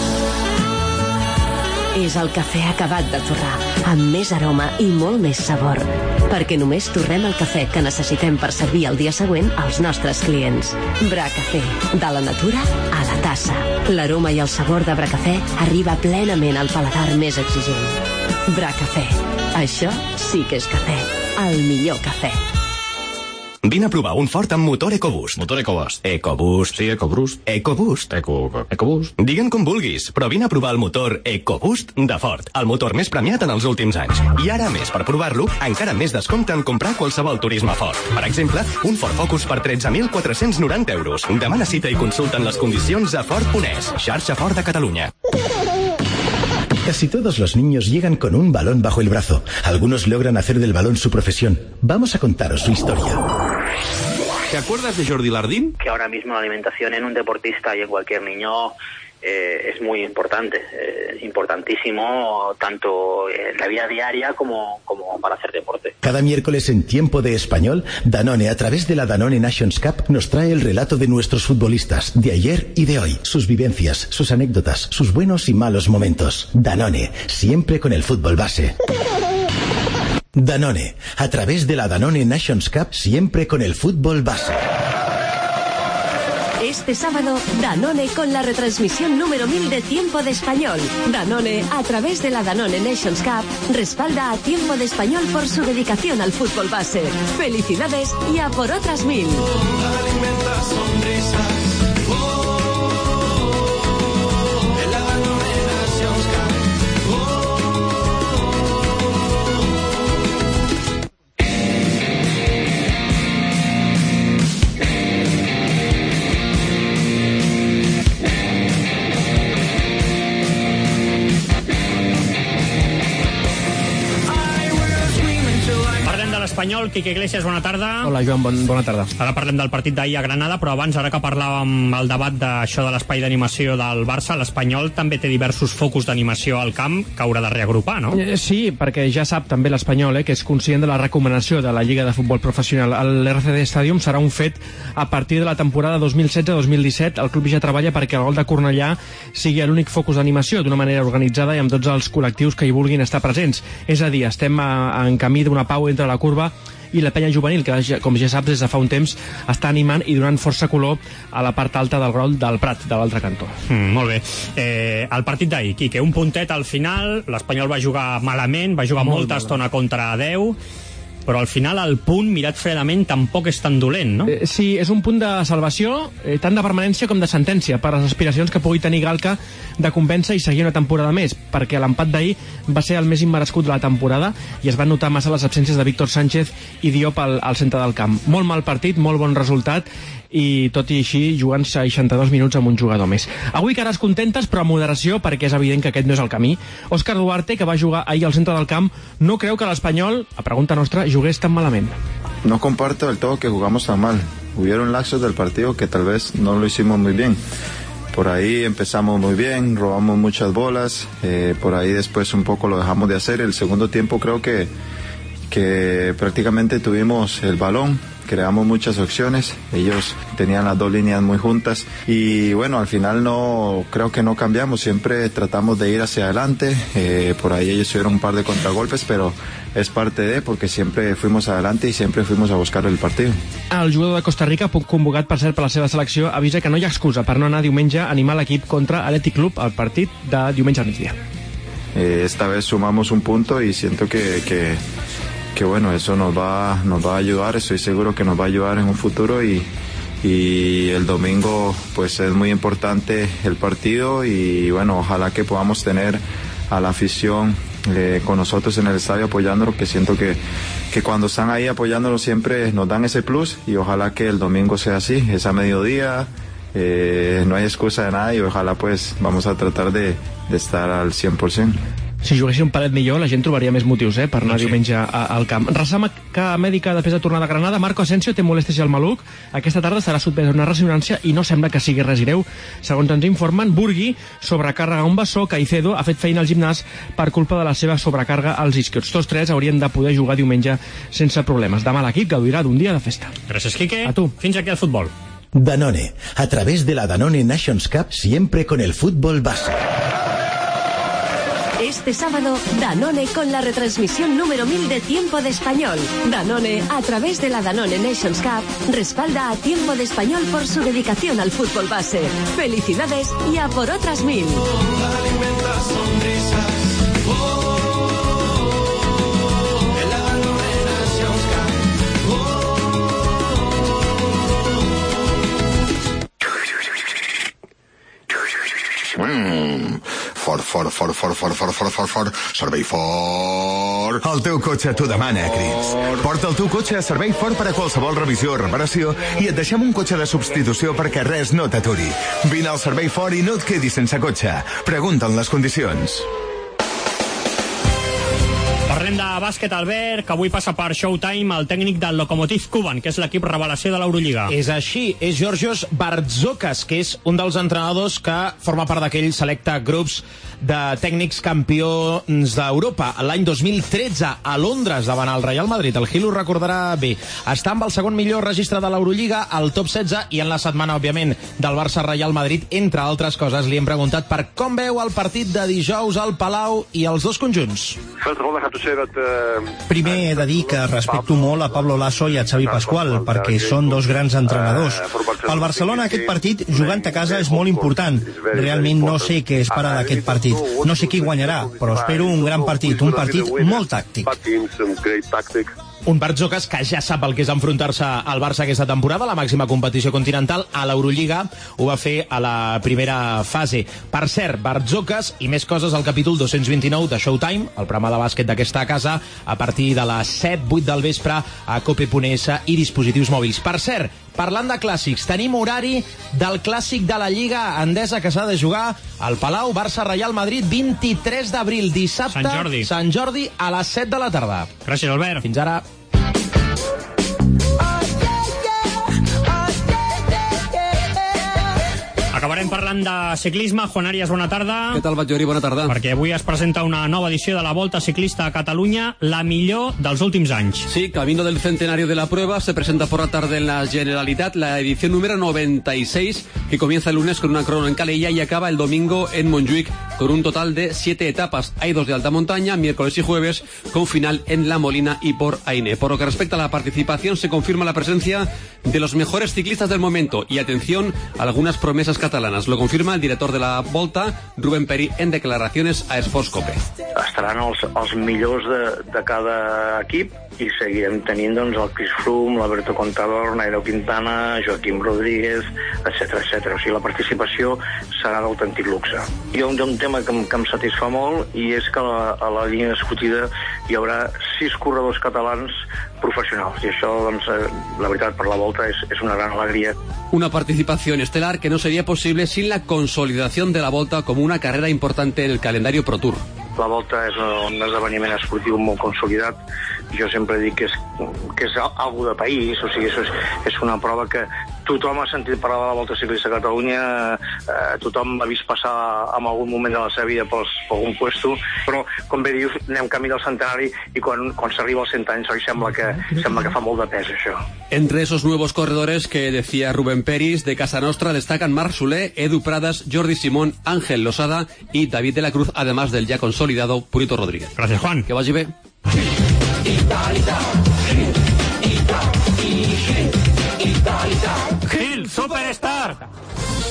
És el cafè acabat de torrar, amb més aroma i molt més sabor. Perquè només torrem el cafè que necessitem per servir el dia següent als nostres clients. Bracafé, de la natura a la tassa. L'aroma i el sabor de Bracafé arriba plenament al paladar més exigent. Bracafé. Això sí que és cafè. El millor cafè. Vine a provar un Ford amb motor EcoBoost. Motor EcoBoost. EcoBoost. Sí, EcoBoost. EcoBoost. Eco... EcoBoost. Digue'n com vulguis, però vine a provar el motor EcoBoost de Ford, el motor més premiat en els últims anys. I ara, més, per provar-lo, encara més descompte en comprar qualsevol turisme Ford. Per exemple, un Ford Focus per tretze mil quatre-cents noranta euros. Demana cita i consulten les condicions a Ford punt es, xarxa Ford de Catalunya. Casi todos los niños llegan con un balón bajo el brazo. Algunos logran hacer del balón su profesión. Vamos a contaros su historia. ¿Te acuerdas de Jordi Lardín? Que ahora mismo la alimentación en un deportista y en cualquier niño eh, es muy importante, eh, importantísimo tanto en la vida diaria como, como para hacer deporte. Cada miércoles en Tiempo de Español, Danone, a través de la Danone Nations Cup, nos trae el relato de nuestros futbolistas, de ayer y de hoy, sus vivencias, sus anécdotas, sus buenos y malos momentos. Danone, siempre con el fútbol base. Danone, a través de la Danone Nations Cup, siempre con el fútbol base. Este sábado, Danone con la retransmisión número mil de Tiempo de Español. Danone, a través de la Danone Nations Cup, respalda a Tiempo de Español por su dedicación al fútbol base. Felicidades y a por otras mil. Espanyol, Quique Iglesias, bona tarda. Hola, Joan, bon, bona tarda. Ara parlem del partit d'ahir a Granada, però abans, ara que parlàvem el debat d'això de l'espai d'animació del Barça, l'Espanyol també té diversos focus d'animació al camp que haurà de reagrupar, no? Eh, sí, perquè ja sap també l'Espanyol, eh, que és conscient de la recomanació de la Lliga de Futbol Professional. L'R C D Stadium serà un fet a partir de la temporada dos mil setze dos mil disset. El club ja treballa perquè el gol de Cornellà sigui l'únic focus d'animació d'una manera organitzada i amb tots els col·lectius que hi vulguin estar presents. És a dir, estem a, en camí d'una pau entre la curva i la penya juvenil, que com ja saps des de fa un temps està animant i donant força color a la part alta del Grol del Prat, de l'altre cantó. Mm, molt bé. Eh, el partit d'ahir, Quique, un puntet al final, l'Espanyol va jugar malament, va jugar molt molta malament. Estona contra deu, però al final el punt, mirat fredament, tampoc és tan dolent, no? Eh, sí, és un punt de salvació, eh, tant de permanència com de sentència, per les aspiracions que pugui tenir Galca de convèncer i seguir una temporada més, perquè l'empat d'ahir va ser el més immerescut de la temporada i es van notar massa les absències de Víctor Sánchez i Diop al, al centre del camp. Molt mal partit, molt bon resultat, i tot i així jugant seixanta-dos minuts amb un jugador més. Avui cares contentes, però a moderació, perquè és evident que aquest no és el camí. Òscar Duarte, que va jugar ahir al centre del camp, no creu que l'Espanyol, a pregunta nostra, jugués tan malament. No comparto del todo que jugamos tan mal. Hubieron lapsos del partido que tal vez no lo hicimos muy bien. Por ahí empezamos muy bien, robamos muchas bolas, eh, por ahí después un poco lo dejamos de hacer. El segundo tiempo creo que, que prácticamente tuvimos el balón, creamos muchas opciones, ellos tenían las dos líneas muy juntas y bueno, al final no, creo que no cambiamos, siempre tratamos de ir hacia adelante, eh, por ahí ellos tuvieron un par de contragolpes, pero es parte de, porque siempre fuimos adelante y siempre fuimos a buscar el partido. El jugador de Costa Rica, convocat per cert per la seva selecció, avisa que no hi ha excusa per no anar diumenge a animar l'equip contra Athletic Club al partit de diumenge al migdia. Eh, esta vez sumamos un punto y siento que, que que bueno, eso nos va, nos va a ayudar, estoy seguro que nos va a ayudar en un futuro y, y el domingo pues es muy importante el partido y bueno, ojalá que podamos tener a la afición eh, con nosotros en el estadio apoyándolo, que siento que, que cuando están ahí apoyándolo siempre nos dan ese plus y ojalá que el domingo sea así, es a mediodía, eh, no hay excusa de nada y ojalá pues vamos a tratar de, de estar al cien por ciento. Si juguessin un palet millor, la gent trobaria més motius eh, per anar sí. diumenge a, al camp. Ressàca mèdica després de tornar de Granada. Marco Asensio té molèsties al maluc. Aquesta tarda serà sotmès a una ressonància i no sembla que sigui res greu. Segons ens informen, Burgui sobrecàrrega un bessó. Caicedo ha fet feina al gimnàs per culpa de la seva sobrecàrrega als isquiots. Tots tres haurien de poder jugar diumenge sense problemes. Demà l'equip gaudirà d'un dia de festa. Gràcies, Quique. A tu. Fins aquí el futbol. Danone. A través de la Danone Nations Cup, siempre con el fútbol base. Este sábado, Danone con la retransmisión número mil de Tiempo de Español. Danone, a través de la Danone Nations Cup, respalda a Tiempo de Español por su dedicación al fútbol base. Felicidades y a por otras mil. Mm. Fort, fort, fort, fort, fort, fort, fort, fort, fort, servei fort. El teu cotxe t'ho demana, crits. Porta el teu cotxe a servei fort per a qualsevol revisió o reparació i et deixem un cotxe de substitució perquè res no t'aturi. Vine al servei fort i no et quedis sense cotxe. Pregunta'n les condicions. Parlem de bàsquet, Albert, que avui passa per Showtime el tècnic del Lokomotiv Kuban, que és l'equip revelació de l'Eurolliga. És així, és Georgios Bartzokas, que és un dels entrenadors que forma part d'aquell selecte grups de tècnics campions d'Europa. L'any dos mil tretze, a Londres, davant el Real Madrid, el Gil ho recordarà bé. Està amb el segon millor registre de l'Eurolliga, al top setze, i en la setmana, òbviament, del Barça-Real Madrid, entre altres coses, li hem preguntat per com veu el partit de dijous al Palau i els dos conjunts. Primer he de dir que respecto molt a Pablo Lasso i a Xavi Pascual, perquè són dos grans entrenadors. Pel Barcelona aquest partit, jugant a casa, és molt important. Realment no sé què esperar d'aquest partit. No sé qui guanyarà, però espero un gran partit, un partit molt tàctic. Un Bartzokas que ja sap el que és enfrontar-se al Barça aquesta temporada, la màxima competició continental, a l'Eurolliga, ho va fer a la primera fase. Per cert, Bartzokas i més coses al capítol dos-cents vint-i-nou de Showtime, el programa de bàsquet d'aquesta casa, a partir de les set vuit del vespre a cope punt es i dispositius mòbils. Per cert, parlant de clàssics, tenim horari del clàssic de la Lliga Endesa que s'ha de jugar al Palau, Barça-Real Madrid, vint-i-tres d'abril, dissabte, Sant Jordi. Sant Jordi, a les set de la tarda. Gràcies, Albert. Fins ara. Acabarem parlant de ciclisme. Juan Arias, bona tarda. Què tal, Batllori? Bona tarda. Perquè avui es presenta una nova edició de la Volta Ciclista a Catalunya, la millor dels últims anys. Sí, camino del centenario de la prueba, se presenta por la tarde en la Generalitat la edición número noventa y seis, que comienza el lunes con una crono en Calella y acaba el domingo en Montjuic con un total de siete etapas. Hay dos de alta montaña, miércoles y jueves, con final en La Molina y por Aine. Por lo que respecta a la participación, se confirma la presencia de los mejores ciclistas del momento y, atención, algunas promesas catalanas. Lo confirma el director de la Volta, Rubén Peri, en declaraciones a Sports Cope. Estaran els, els millors de, de cada equip i seguirem tenint doncs, el Chris Froome, l'Alberto Contador, Nairo Quintana, Joaquim Rodríguez, etcètera etcètera. O sigui, la participació serà d'autèntic luxe. Hi ha un, un tema que, que em satisfà molt i és que a la, a la línia escotida hi haurà sis corredors catalans professionals i això, doncs, la veritat, per la Volta és, és una gran alegria. Una participación estelar que no sería posible sin la consolidación de la Volta como una carrera importante en el calendario Pro Tour. La Volta és un esdeveniment esportiu molt consolidat. Jo sempre dic que és, que és algo de país, o sigui, és, és una prova que tothom ha sentit parlar de la Volta Ciclista a Catalunya, eh, tothom l'ha vist passar en algun moment de la seva vida pels, per algun puesto, però, com bé dius, anem camí del centenari i quan, quan s'arriba als cent anys, oi, sembla que, sembla que fa molt de pes, això. Entre esos nuevos corredores que decía Rubén Peris, de Casa Nostra destacan Marc Soler, Edu Pradas, Jordi Simón, Ángel Losada y David de la Cruz, además del ya consolidado Purito Rodríguez. Gracias, Juan. Que vagi bé. Gil, Superstar.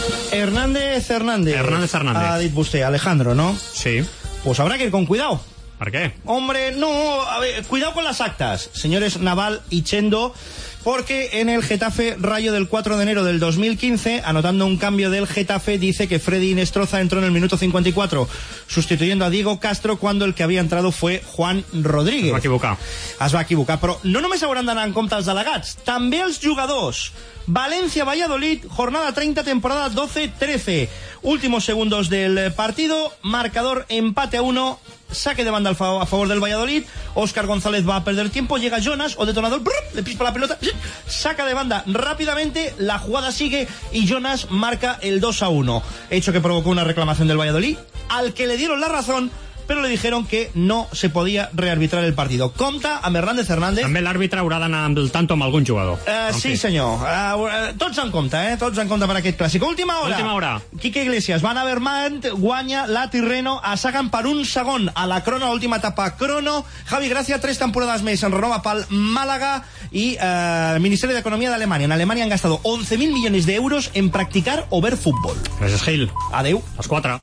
Hernández Hernández. Hernández Hernández. Ha dit vostè, Alejandro, ¿no? Sí. Pues habrá que ir con cuidado. ¿Por qué? Hombre, no, a ver, cuidado con las actas, señores Naval y Chendo, porque en el Getafe Rayo del cuatro de enero del dos mil quince, anotando un cambio del Getafe, dice que Freddy Inestroza entró en el minuto cincuenta y cuatro, sustituyendo a Diego Castro, cuando el que havia entrado fue Juan Rodríguez. Es va equivocar. Es va equivocar, però no només hauran d'anar en compte els delegats, també els jugadors. Valencia-Valladolid, jornada treinta, temporada doce trece. Últimos segundos del partido, marcador empate a uno, saque de banda a favor del Valladolid. Óscar González va a perder tiempo, llega Jonas, o detonador, brrr, le pispa la pelota, saca de banda rápidamente, la jugada sigue y Jonas marca el dos a uno. Hecho que provocó una reclamación del Valladolid, al que le dieron la razón, pero le dijeron que no se podía rearbitrar el partido. Compta amb Hernández Hernández. També l'àrbitre haurà d'anar amb el tanto amb algun jugador. Uh, sí, senyor. Uh, tots en compte, eh? Tots en compte per aquest clàssic. Última hora. Última hora. Quique Iglesias, Van Avermaet, guanya la Tirreno a Sagan per un segon a la crono, l'última etapa crono. Javi Gracia, tres temporades més en renova pel Málaga i uh, Ministerio de Economía de Alemania. En Alemania han gastado once mil millones de euros en practicar o ver fútbol. Gràcies, Gil. Adeu. Les quatre.